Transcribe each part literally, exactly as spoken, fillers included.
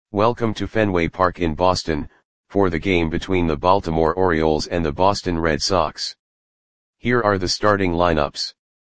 Welcome to Fenway Park in Boston, for the game between the Baltimore Orioles and the Boston Red Sox. Here are the starting lineups.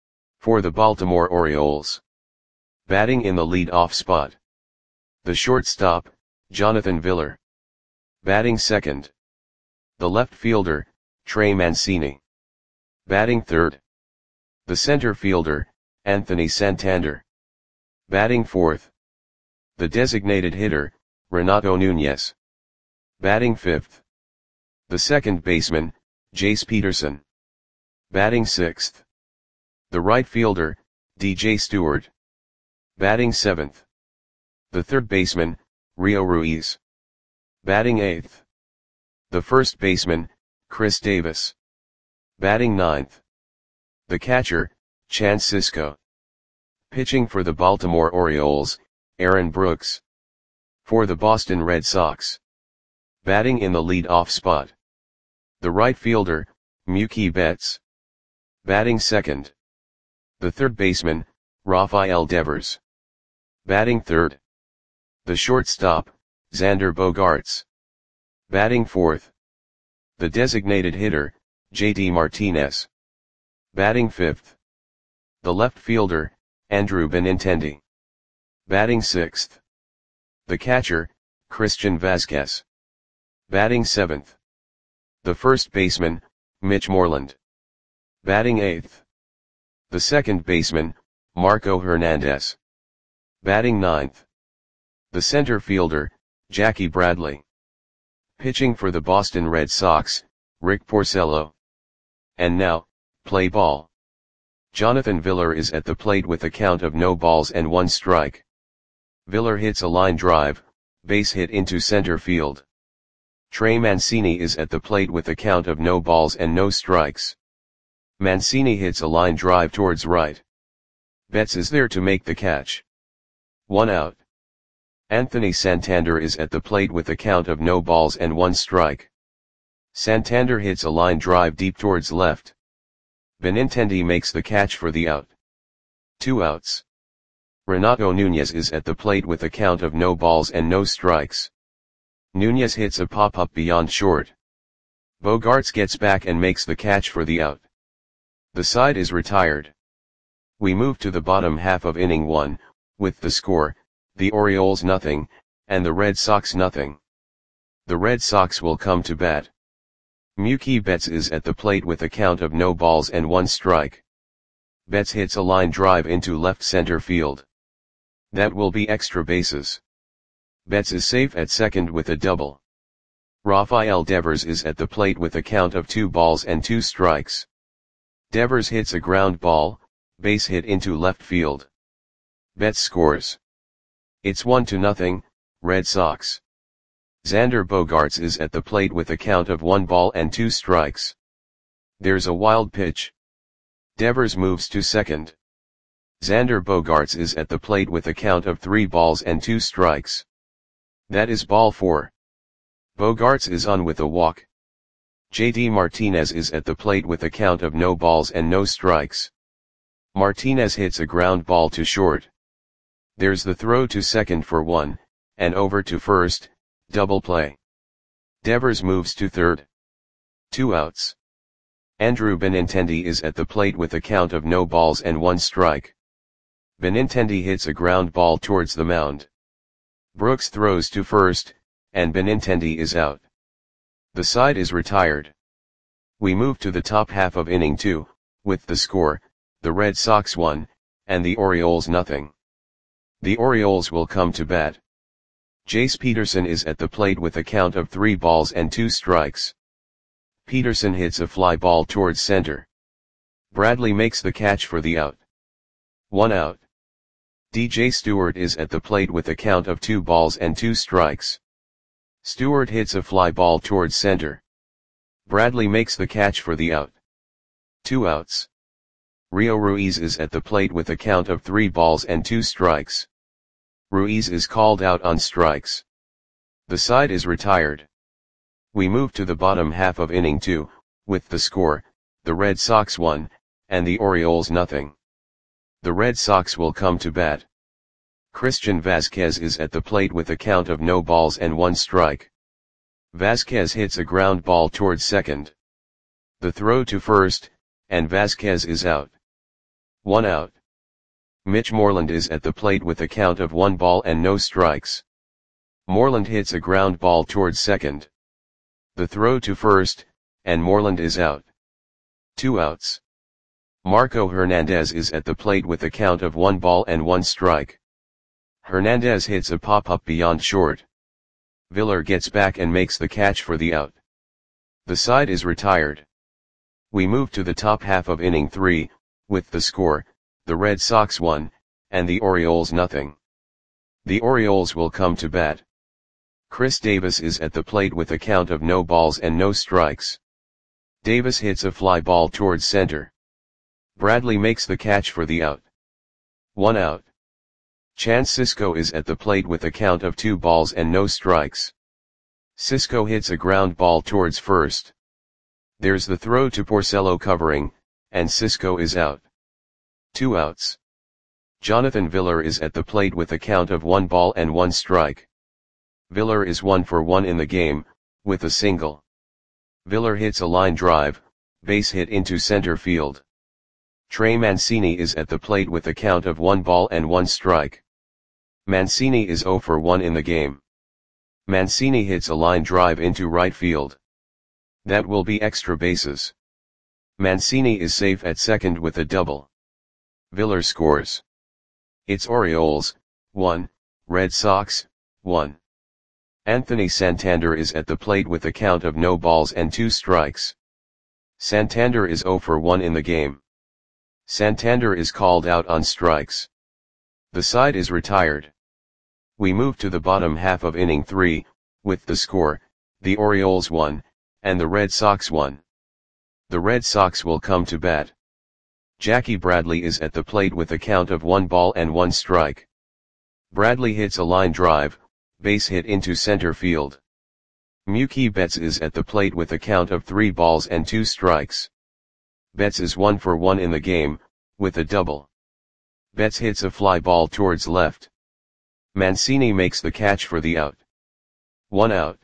For the Baltimore Orioles. Batting in the lead-off spot. The shortstop, Jonathan Villar. Batting second. The left fielder, Trey Mancini. Batting third. The center fielder, Anthony Santander. Batting fourth. The designated hitter, Renato Nunez. Batting fifth. The second baseman, Jace Peterson. Batting sixth. The right fielder, D J Stewart. Batting seventh. The third baseman, Rio Ruiz. Batting eighth. The first baseman, Chris Davis. Batting ninth. The catcher, Chance Sisco. Pitching for the Baltimore Orioles, Aaron Brooks. For the Boston Red Sox. Batting in the lead-off spot. The right fielder, Mookie Betts. Batting second. The third baseman, Rafael Devers. Batting third. The shortstop, Xander Bogaerts. Batting fourth. The designated hitter, J D Martinez. Batting fifth. The left fielder, Andrew Benintendi. Batting sixth. The catcher, Christian Vazquez. Batting seventh. The first baseman, Mitch Moreland. Batting eighth. The second baseman, Marco Hernandez. Batting ninth. The center fielder, Jackie Bradley. Pitching for the Boston Red Sox, Rick Porcello. And now, play ball. Jonathan Villar is at the plate with a count of no balls and one strike. Villar hits a line drive, base hit into center field. Trey Mancini is at the plate with a count of no balls and no strikes. Mancini hits a line drive towards right. Betts is there to make the catch. One out. Anthony Santander is at the plate with a count of no balls and one strike. Santander hits a line drive deep towards left. Benintendi makes the catch for the out. Two outs. Renato Nunez is at the plate with a count of no balls and no strikes. Nunez hits a pop-up beyond short. Bogaerts gets back and makes the catch for the out. The side is retired. We move to the bottom half of inning one, with the score, the Orioles nothing, and the Red Sox nothing. The Red Sox will come to bat. Mookie Betts is at the plate with a count of no balls and one strike. Betts hits a line drive into left center field. That will be extra bases. Betts is safe at second with a double. Rafael Devers is at the plate with a count of two balls and two strikes. Devers hits a ground ball, base hit into left field. Betts scores. It's one to nothing, Red Sox. Xander Bogaerts is at the plate with a count of one ball and two strikes. There's a wild pitch. Devers moves to second. Xander Bogaerts is at the plate with a count of three balls and two strikes. That is ball four. Bogaerts is on with a walk. J D Martinez is at the plate with a count of no balls and no strikes. Martinez hits a ground ball to short. There's the throw to second for one, and over to first, double play. Devers moves to third. Two outs. Andrew Benintendi is at the plate with a count of no balls and one strike. Benintendi hits a ground ball towards the mound. Brooks throws to first, and Benintendi is out. The side is retired. We move to the top half of inning two, with the score, the Red Sox one, and the Orioles nothing. The Orioles will come to bat. Jace Peterson is at the plate with a count of three balls and two strikes. Peterson hits a fly ball towards center. Bradley makes the catch for the out. One out. D J Stewart is at the plate with a count of two balls and two strikes. Stewart hits a fly ball towards center. Bradley makes the catch for the out. Two outs. Rio Ruiz is at the plate with a count of three balls and two strikes. Ruiz is called out on strikes. The side is retired. We move to the bottom half of inning two, with the score, the Red Sox one, and the Orioles nothing. The Red Sox will come to bat. Christian Vazquez is at the plate with a count of no balls and one strike. Vazquez hits a ground ball towards second. The throw to first, and Vazquez is out. One out. Mitch Moreland is at the plate with a count of one ball and no strikes. Moreland hits a ground ball towards second. The throw to first, and Moreland is out. Two outs. Marco Hernandez is at the plate with a count of one ball and one strike. Hernandez hits a pop-up beyond short. Villar gets back and makes the catch for the out. The side is retired. We move to the top half of inning three, with the score, the Red Sox one, and the Orioles nothing. The Orioles will come to bat. Chris Davis is at the plate with a count of no balls and no strikes. Davis hits a fly ball towards center. Bradley makes the catch for the out. One out. Chance Sisco is at the plate with a count of two balls and no strikes. Sisco hits a ground ball towards first. There's the throw to Porcello covering, and Sisco is out. Two outs. Jonathan Villar is at the plate with a count of one ball and one strike. Villar is one for one in the game, with a single. Villar hits a line drive, base hit into center field. Trey Mancini is at the plate with a count of one ball and one strike. Mancini is zero for one in the game. Mancini hits a line drive into right field. That will be extra bases. Mancini is safe at second with a double. Villar scores. It's Orioles, one, Red Sox, one. Anthony Santander is at the plate with a count of no balls and two strikes. Santander is zero for one in the game. Santander is called out on strikes. The side is retired. We move to the bottom half of inning three, with the score, the Orioles one, and the Red Sox one. The Red Sox will come to bat. Jackie Bradley is at the plate with a count of one ball and one strike. Bradley hits a line drive, base hit into center field. Mookie Betts is at the plate with a count of three balls and two strikes. Betts is one for one in the game, with a double. Betts hits a fly ball towards left. Mancini makes the catch for the out. One out.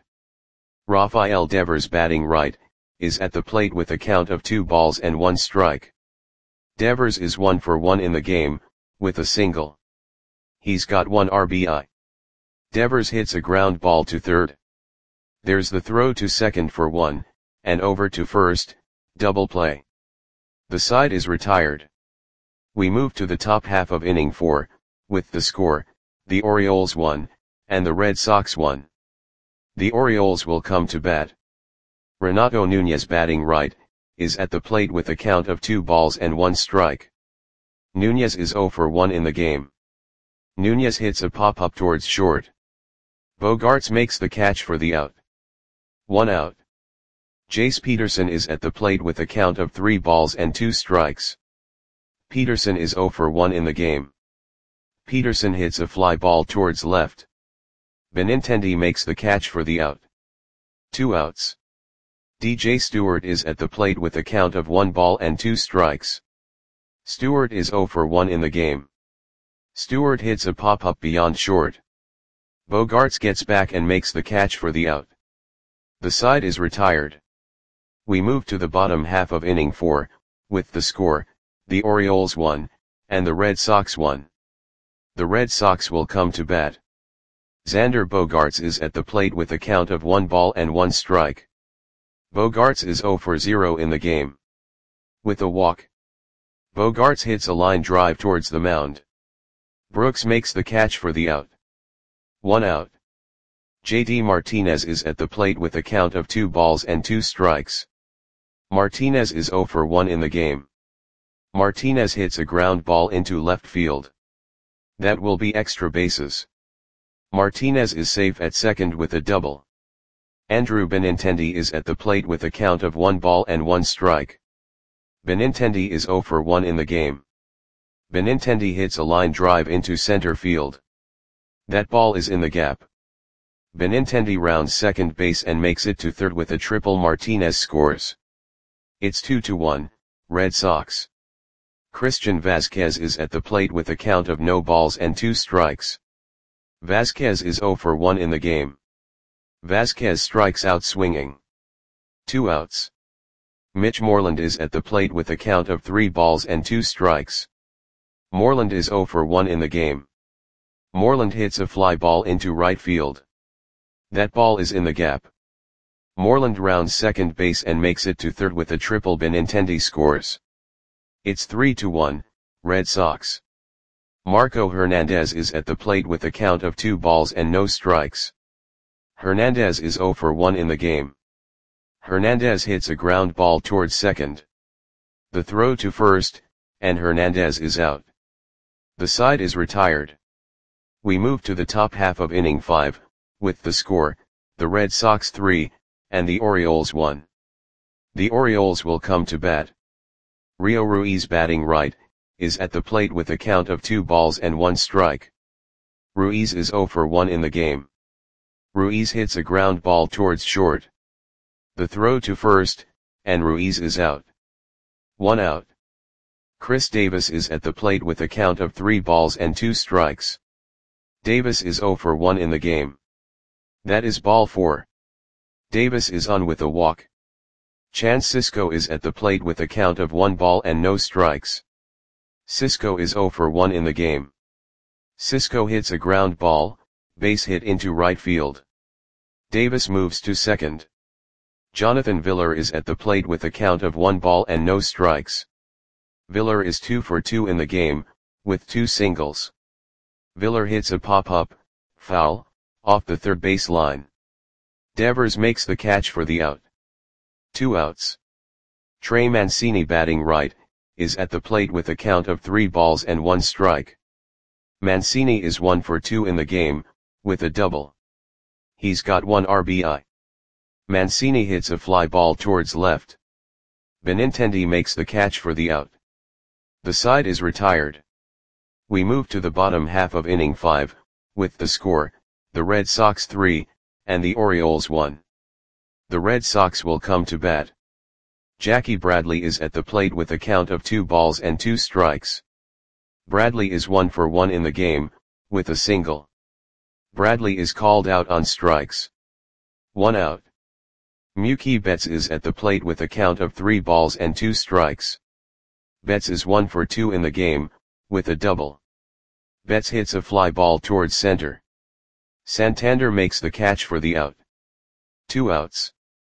Rafael Devers, batting right, is at the plate with a count of two balls and one strike. Devers is one for one in the game, with a single. He's got one R B I. Devers hits a ground ball to third. There's the throw to second for one, and over to first, double play. The side is retired. We move to the top half of inning four, with the score, the Orioles one, and the Red Sox one. The Orioles will come to bat. Renato Nunez, batting right, is at the plate with a count of two balls and one strike. Nunez is zero for one in the game. Nunez hits a pop-up towards short. Bogaerts makes the catch for the out. One out. Jace Peterson is at the plate with a count of three balls and two strikes. Peterson is zero for one in the game. Peterson hits a fly ball towards left. Benintendi makes the catch for the out. Two outs. D J Stewart is at the plate with a count of one ball and two strikes. Stewart is zero for one in the game. Stewart hits a pop-up beyond short. Bogaerts gets back and makes the catch for the out. The side is retired. We move to the bottom half of inning four, with the score, the Orioles one, and the Red Sox one. The Red Sox will come to bat. Xander Bogaerts is at the plate with a count of one ball and one strike. Bogaerts is zero for zero in the game. With a walk. Bogaerts hits a line drive towards the mound. Brooks makes the catch for the out. One out. J D Martinez is at the plate with a count of two balls and two strikes. Martinez is zero for one in the game. Martinez hits a ground ball into left field. That will be extra bases. Martinez is safe at second with a double. Andrew Benintendi is at the plate with a count of one ball and one strike. Benintendi is zero for one in the game. Benintendi hits a line drive into center field. That ball is in the gap. Benintendi rounds second base and makes it to third with a triple. Martinez scores. It's two to one, Red Sox. Christian Vazquez is at the plate with a count of no balls and two strikes. Vasquez is zero for one in the game. Vasquez strikes out swinging. Two outs. Mitch Moreland is at the plate with a count of three balls and two strikes. Moreland is zero for one in the game. Moreland hits a fly ball into right field. That ball is in the gap. Moreland rounds second base and makes it to third with a triple. Benintendi scores. It's three to one, Red Sox. Marco Hernandez is at the plate with a count of two balls and no strikes. Hernandez is zero for one in the game. Hernandez hits a ground ball towards second. The throw to first, and Hernandez is out. The side is retired. We move to the top half of inning five, with the score, the Red Sox three, and the Orioles one. The Orioles will come to bat. Rio Ruiz, batting right, is at the plate with a count of two balls and one strike. Ruiz is zero for one in the game. Ruiz hits a ground ball towards short. The throw to first, and Ruiz is out. One out. Chris Davis is at the plate with a count of three balls and two strikes. Davis is zero for one in the game. That is ball four. Davis is on with a walk. Chance Sisco is at the plate with a count of one ball and no strikes. Sisco is zero for one in the game. Sisco hits a ground ball, base hit into right field. Davis moves to second. Jonathan Villar is at the plate with a count of one ball and no strikes. Villar is two for two in the game, with two singles. Villar hits a pop-up, foul, off the third base line. Devers makes the catch for the out. Two outs. Trey Mancini, batting right, is at the plate with a count of three balls and one strike. Mancini is one for two in the game, with a double. He's got one R B I. Mancini hits a fly ball towards left. Benintendi makes the catch for the out. The side is retired. We move to the bottom half of inning five, with the score, the Red Sox three, and the Orioles one. The Red Sox will come to bat. Jackie Bradley is at the plate with a count of two balls and two strikes. Bradley is one for one in the game, with a single. Bradley is called out on strikes. One out. Mookie Betts is at the plate with a count of three balls and two strikes. Betts is one for two in the game, with a double. Betts hits a fly ball towards center. Santander makes the catch for the out. Two outs.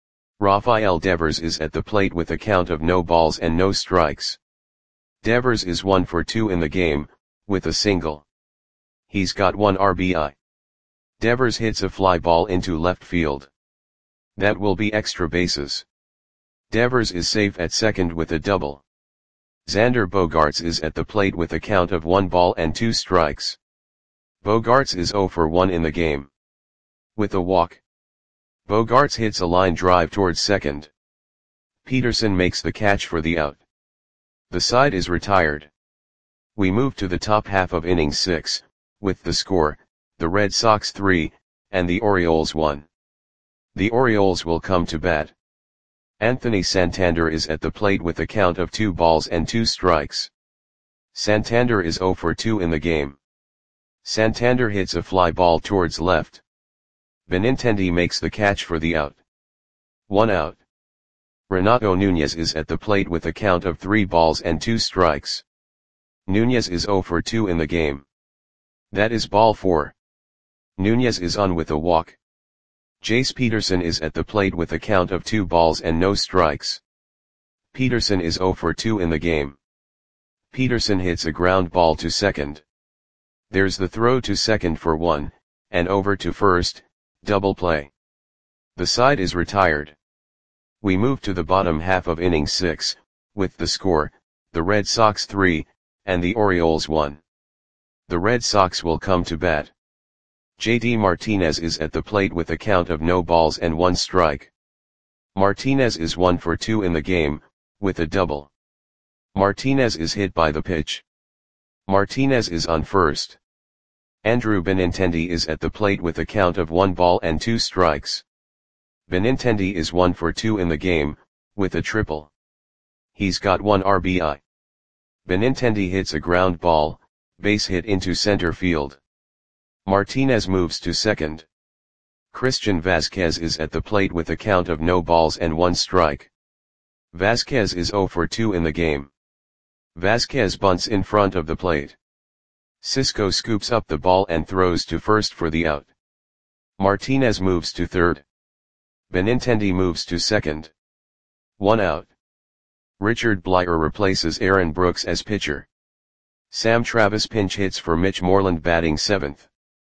Rafael Devers is at the plate with a count of no balls and no strikes. Devers is one for two in the game, with a single. He's got one R B I. Devers hits a fly ball into left field. That will be extra bases. Devers is safe at second with a double. Xander Bogaerts is at the plate with a count of one ball and two strikes. Bogaerts is zero for one in the game. With a walk. Bogaerts hits a line drive towards second. Peterson makes the catch for the out. The side is retired. We move to the top half of inning six, with the score, the Red Sox three, and the Orioles one. The Orioles will come to bat. Anthony Santander is at the plate with a count of two balls and two strikes. Santander is zero for two in the game. Santander hits a fly ball towards left. Benintendi makes the catch for the out. One out. Renato Nunez is at the plate with a count of three balls and two strikes. Nunez is zero for two in the game. That is ball four. Nunez is on with a walk. Jace Peterson is at the plate with a count of two balls and no strikes. Peterson is zero for two in the game. Peterson hits a ground ball to second. There's the throw to second for one, and over to first, double play. The side is retired. We move to the bottom half of inning six, with the score, the Red Sox three, and the Orioles one. The Red Sox will come to bat. J D Martinez is at the plate with a count of no balls and one strike. Martinez is one for two in the game, with a double. Martinez is hit by the pitch. Martinez is on first. Andrew Benintendi is at the plate with a count of one ball and two strikes. Benintendi is one for two in the game, with a triple. He's got one R B I. Benintendi hits a ground ball, base hit into center field. Martinez moves to second. Christian Vasquez is at the plate with a count of no balls and one strike. Vasquez is zero for two in the game. Vasquez bunts in front of the plate. Cisco scoops up the ball and throws to first for the out. Martinez moves to third. Benintendi moves to second. One out. Richard Bleier replaces Aaron Brooks as pitcher. Sam Travis pinch hits for Mitch Moreland batting seventh.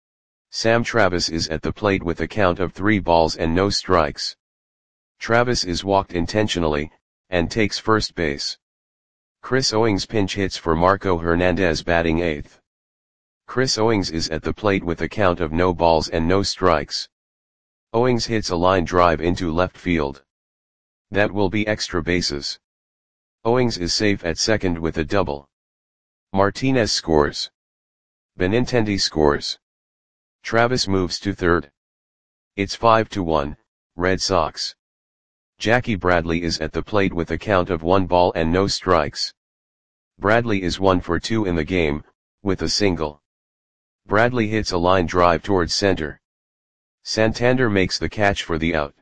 Sam Travis is at the plate with a count of three balls and no strikes. Travis is walked intentionally, and takes first base. Chris Owings pinch hits for Marco Hernandez batting eighth. Chris Owings is at the plate with a count of no balls and no strikes. Owings hits a line drive into left field. That will be extra bases. Owings is safe at second with a double. Martinez scores. Benintendi scores. Travis moves to third. It's five to one, Red Sox. Jackie Bradley is at the plate with a count of one ball and no strikes. Bradley is one for two in the game, with a single. Bradley hits a line drive towards center. Santander makes the catch for the out.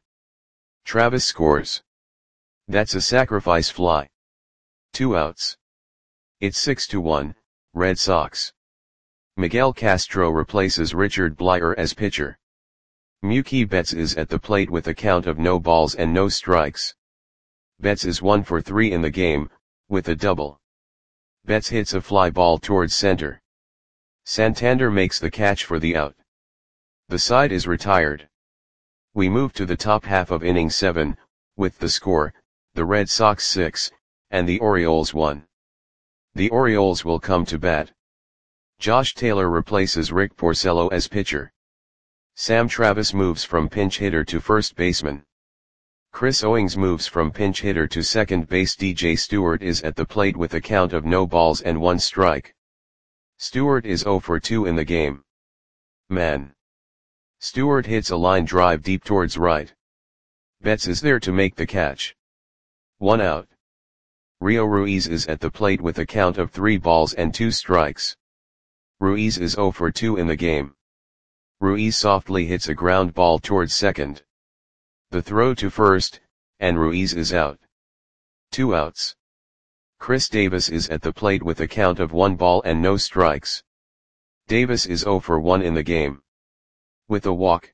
Travis scores. That's a sacrifice fly. Two outs. It's six to one, Red Sox. Miguel Castro replaces Richard Bleier as pitcher. Mookie Betts is at the plate with a count of no balls and no strikes. Betts is one for three in the game, with a double. Betts hits a fly ball towards center. Santander makes the catch for the out. The side is retired. We move to the top half of inning seven, with the score, the Red Sox six, and the Orioles one. The Orioles will come to bat. Josh Taylor replaces Rick Porcello as pitcher. Sam Travis moves from pinch hitter to first baseman. Chris Owings moves from pinch hitter to second base. D J Stewart is at the plate with a count of no balls and one strike. Stewart is zero for two in the game. Man. Stewart hits a line drive deep towards right. Betts is there to make the catch. One out. Rio Ruiz is at the plate with a count of three balls and two strikes. Ruiz is zero for two in the game. Ruiz softly hits a ground ball towards second. The throw to first, and Ruiz is out. Two outs. Chris Davis is at the plate with a count of one ball and no strikes. Davis is zero for one in the game. With a walk.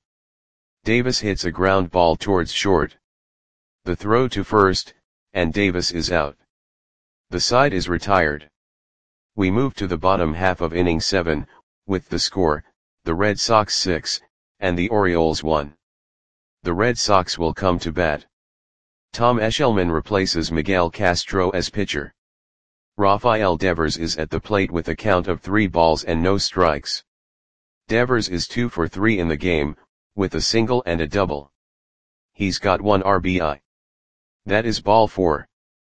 Davis hits a ground ball towards short. The throw to first, and Davis is out. The side is retired. We move to the bottom half of inning seven, with the score, the Red Sox six, and the Orioles one. The Red Sox will come to bat. Tom Eshelman replaces Miguel Castro as pitcher. Rafael Devers is at the plate with a count of three balls and no strikes. Devers is two for three in the game, with a single and a double. He's got one R B I. That is ball four.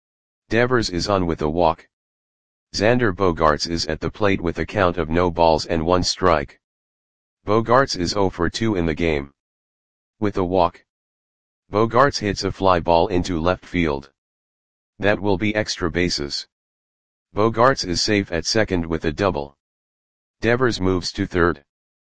Devers is on with a walk. Xander Bogaerts is at the plate with a count of no balls and one strike. Bogaerts is zero for two in the game. With a walk. Bogaerts hits a fly ball into left field. That will be extra bases. Bogaerts is safe at second with a double. Devers moves to third.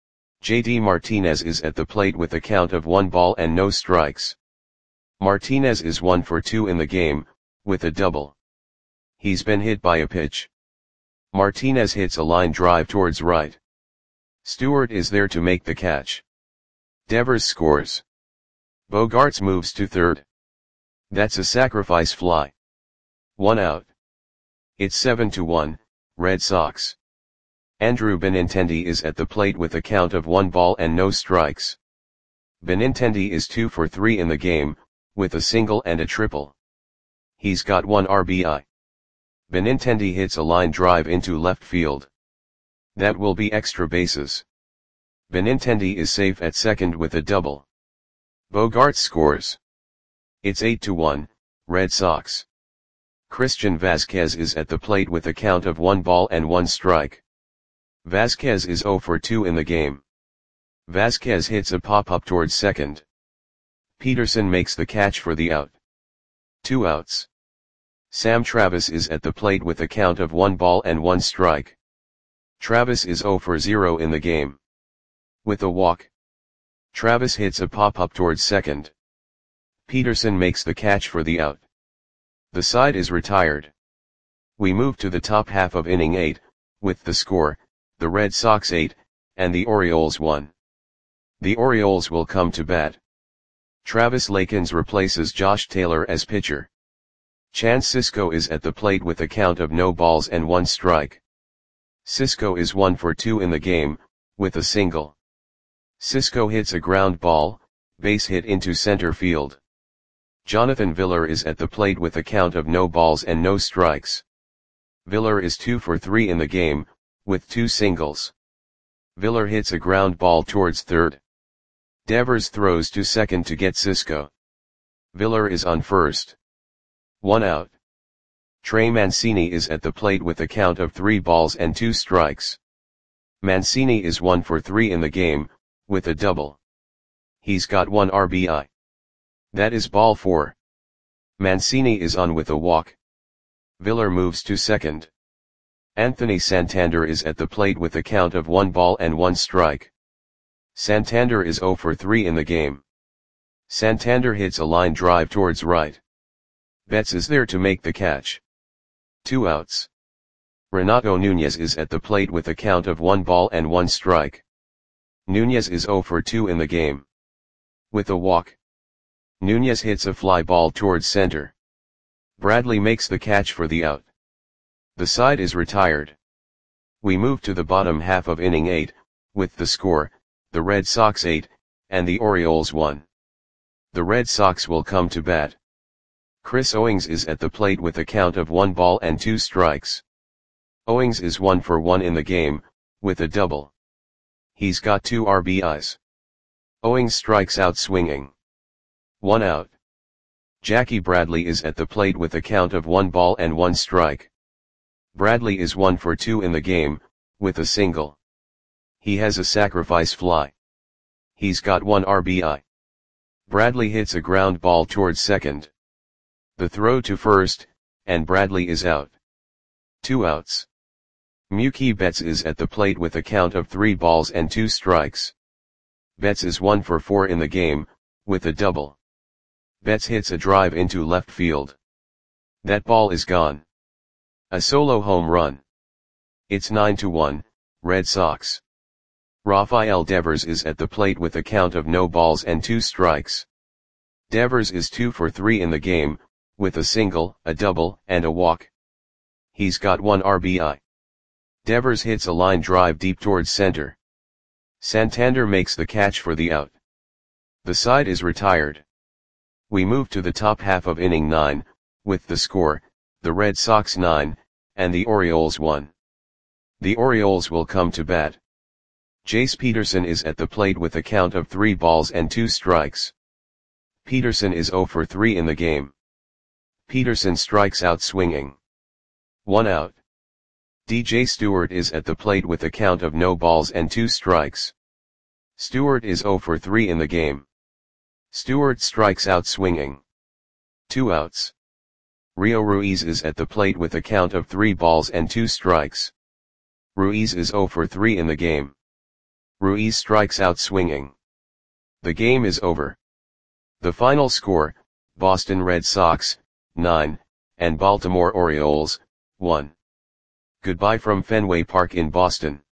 J D Martinez is at the plate with a count of one ball and no strikes. Martinez is one for two in the game, with a double. He's been hit by a pitch. Martinez hits a line drive towards right. Stewart is there to make the catch. Devers scores. Bogaerts moves to third. That's a sacrifice fly. One out. It's seven to one, Red Sox. Andrew Benintendi is at the plate with a count of one ball and no strikes. Benintendi is two for three in the game, with a single and a triple. He's got one R B I. Benintendi hits a line drive into left field. That will be extra bases. Benintendi is safe at second with a double. Bogaerts scores. It's eight to one, Red Sox. Christian Vasquez is at the plate with a count of one ball and one strike. Vasquez is zero for two in the game. Vasquez hits a pop-up towards second. Peterson makes the catch for the out. Two outs. Sam Travis is at the plate with a count of one ball and one strike. Travis is zero for zero in the game. With a walk, Travis hits a pop-up towards second. Peterson makes the catch for the out. The side is retired. We move to the top half of inning eight, with the score, the Red Sox eight, and the Orioles one. The Orioles will come to bat. Travis Lakins replaces Josh Taylor as pitcher. Chance Sisco is at the plate with a count of no balls and one strike. Sisco is one for two in the game, with a single. Sisco hits a ground ball, base hit into center field. Jonathan Villar is at the plate with a count of no balls and no strikes. Villar is two for three in the game, with two singles. Villar hits a ground ball towards third. Devers throws to second to get Sisco. Villar is on first. One out. Trey Mancini is at the plate with a count of three balls and two strikes. Mancini is one for three in the game, with a double. He's got one R B I. That is ball four. Mancini is on with a walk. Villar moves to second. Anthony Santander is at the plate with a count of one ball and one strike. Santander is zero for three in the game. Santander hits a line drive towards right. Betts is there to make the catch. Two outs. Renato Nunez is at the plate with a count of one ball and one strike. Nunez is zero for two in the game. With a walk, Nunez hits a fly ball towards center. Bradley makes the catch for the out. The side is retired. We move to the bottom half of inning eight, with the score, the Red Sox eight, and the Orioles one. The Red Sox will come to bat. Chris Owings is at the plate with a count of one ball and two strikes. Owings is one for one in the game, with a double. He's got two R B Is. Owings strikes out swinging. One out. Jackie Bradley is at the plate with a count of one ball and one strike. Bradley is one for two in the game, with a single. He has a sacrifice fly. He's got one R B I. Bradley hits a ground ball towards second. The throw to first, and Bradley is out. Two outs. Mookie Betts is at the plate with a count of three balls and two strikes. Betts is one for four in the game, with a double. Betts hits a drive into left field. That ball is gone. A solo home run. It's nine to one, Red Sox. Rafael Devers is at the plate with a count of no balls and two strikes. Devers is two for three in the game, with a single, a double, and a walk. He's got one R B I. Devers hits a line drive deep towards center. Santander makes the catch for the out. The side is retired. We move to the top half of inning nine, with the score, the Red Sox nine, and the Orioles one. The Orioles will come to bat. Jace Peterson is at the plate with a count of three balls and two strikes. Peterson is zero for three in the game. Peterson strikes out swinging. One out. D J Stewart is at the plate with a count of no balls and two strikes. Stewart is zero for three in the game. Stewart strikes out swinging. Two outs. Rio Ruiz is at the plate with a count of three balls and two strikes. Ruiz is zero for three in the game. Ruiz strikes out swinging. The game is over. The final score, Boston Red Sox, nine, and Baltimore Orioles, one. Goodbye from Fenway Park in Boston.